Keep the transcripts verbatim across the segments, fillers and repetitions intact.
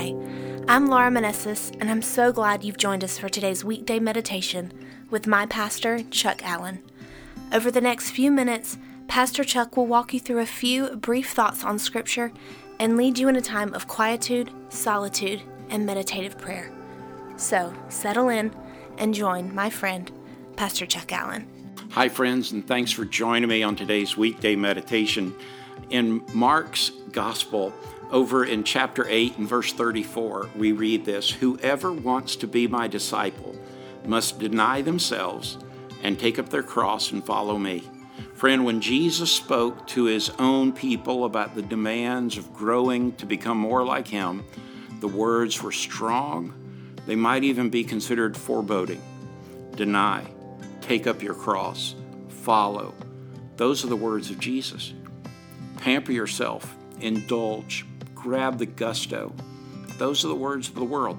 Hi, I'm Laura Manessis, and I'm so glad you've joined us for today's weekday meditation with my pastor, Chuck Allen. Over the next few minutes, Pastor Chuck will walk you through a few brief thoughts on Scripture and lead you in a time of quietude, solitude, and meditative prayer. So, settle in and join my friend, Pastor Chuck Allen. Hi, friends, and thanks for joining me on today's weekday meditation. In Mark's Gospel, over in chapter eight and verse thirty-four, we read this: "Whoever wants to be my disciple must deny themselves and take up their cross and follow me." Friend, when Jesus spoke to his own people about the demands of growing to become more like him, the words were strong. They might even be considered foreboding. Deny, take up your cross, follow. Those are the words of Jesus. Pamper yourself, indulge, grab the gusto. Those are the words of the world.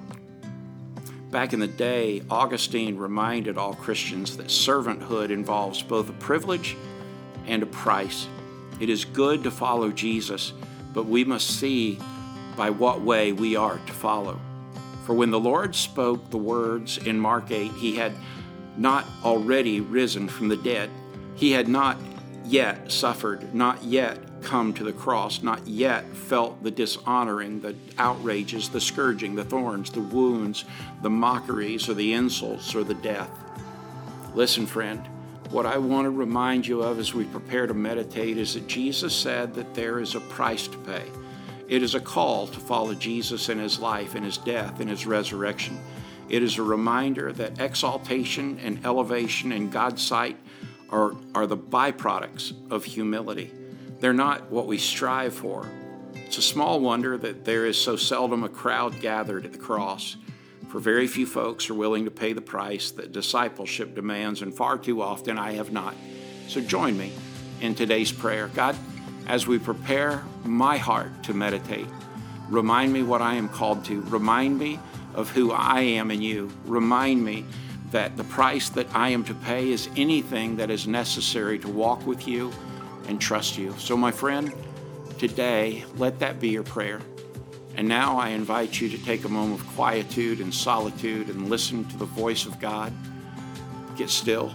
Back in the day, Augustine reminded all Christians that servanthood involves both a privilege and a price. It is good to follow Jesus, but we must see by what way we are to follow. For when the Lord spoke the words in Mark eight, he had not already risen from the dead. He had not yet suffered, not yet come to the cross, not yet felt the dishonoring, the outrages, the scourging, the thorns, the wounds, the mockeries, or the insults, or the death. Listen, friend, what I want to remind you of as we prepare to meditate is that Jesus said that there is a price to pay. It is a call to follow Jesus in his life, in his death, in his resurrection. It is a reminder that exaltation and elevation in God's sight are, are the byproducts of humility. They're not what we strive for. It's a small wonder that there is so seldom a crowd gathered at the cross, for very few folks are willing to pay the price that discipleship demands, and far too often I have not. So join me in today's prayer. God, as we prepare my heart to meditate, remind me what I am called to. Remind me of who I am in you. Remind me that the price that I am to pay is anything that is necessary to walk with you and trust you. So my friend, today, let that be your prayer. And now I invite you to take a moment of quietude and solitude and listen to the voice of God. Get still.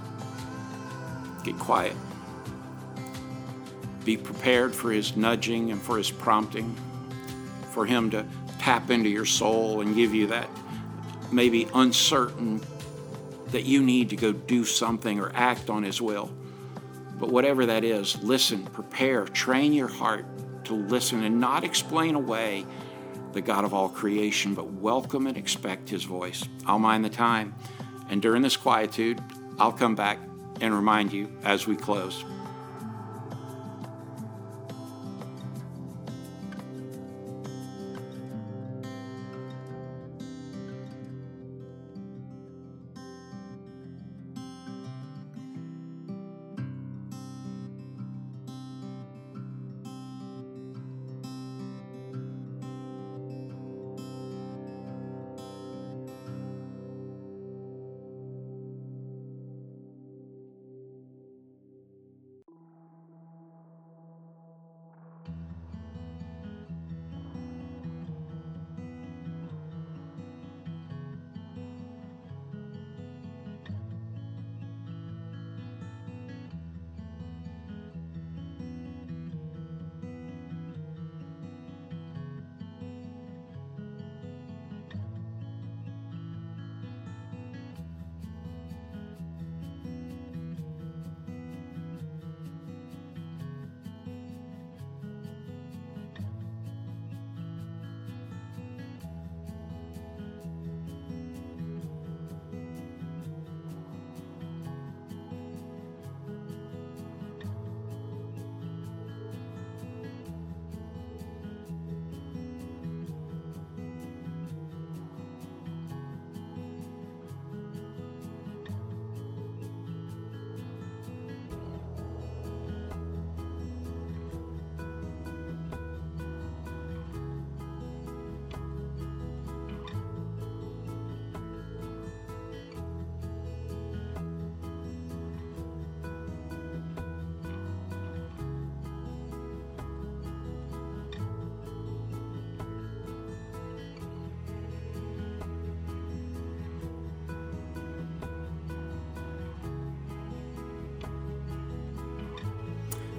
Get quiet. Be prepared for his nudging and for his prompting, for him to tap into your soul and give you that maybe uncertain that you need to go do something or act on his will. But whatever that is, listen, prepare, train your heart to listen and not explain away the God of all creation, but welcome and expect his voice. I'll mind the time, and during this quietude, I'll come back and remind you as we close.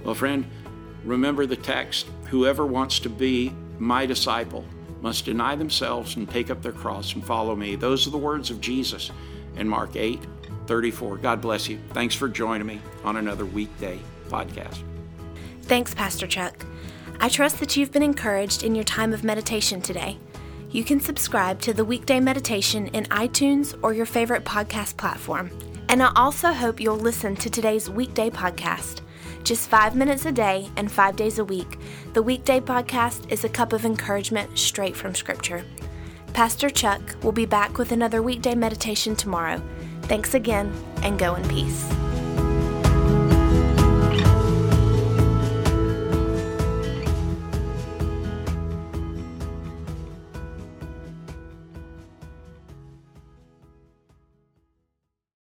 Well, friend, remember the text. Whoever wants to be my disciple must deny themselves and take up their cross and follow me. Those are the words of Jesus in Mark eight thirty-four. God bless you. Thanks for joining me on another weekday podcast. Thanks, Pastor Chuck. I trust that you've been encouraged in your time of meditation today. You can subscribe to the Weekday Meditation in iTunes or your favorite podcast platform. And I also hope you'll listen to today's weekday podcast. Just five minutes a day and five days a week, the Weekday Podcast is a cup of encouragement straight from Scripture. Pastor Chuck will be back with another weekday meditation tomorrow. Thanks again, and go in peace.